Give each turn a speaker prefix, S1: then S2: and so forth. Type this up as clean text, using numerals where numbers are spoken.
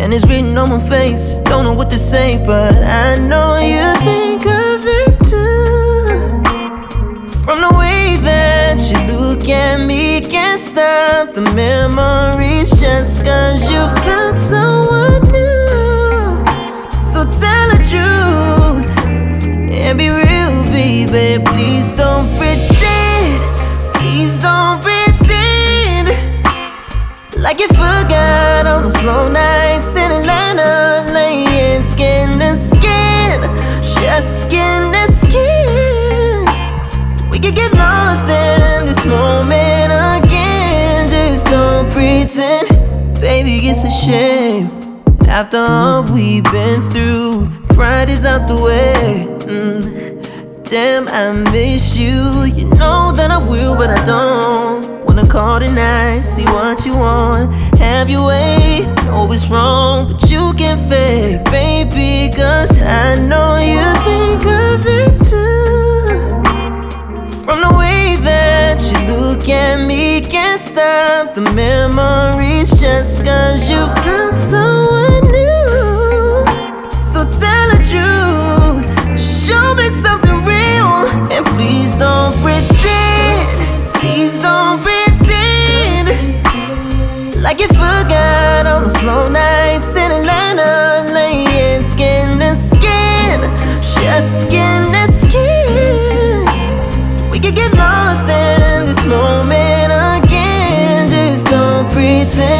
S1: and it's written on my face. Don't know what to say, but I know you think of it too. From the way that you look at me, can't stop the memories just cause you found someone new. So tell the truth and be real, baby. Please don't pretend, please don't pretend like you forgot all those long nights in Atlanta, laying skin to skin, just skin to skin. We could get lost in this moment again. Just don't pretend, baby, it's a shame. After all we've been through, pride is out the way. Damn, I miss you. You know that I will, but I don't wanna call tonight, see what you want, have your way. Know it's wrong, but you can fake, baby, cause I know you think of it too. From the way that you look at me, can't stop the memories just cause you found someone new. So tell the truth, show me something real, and please don't pretend, please don't pretend like you forgot all those long nights in Atlanta, laying skin to skin, just skin to skin. We could get lost in this moment again. Just don't pretend.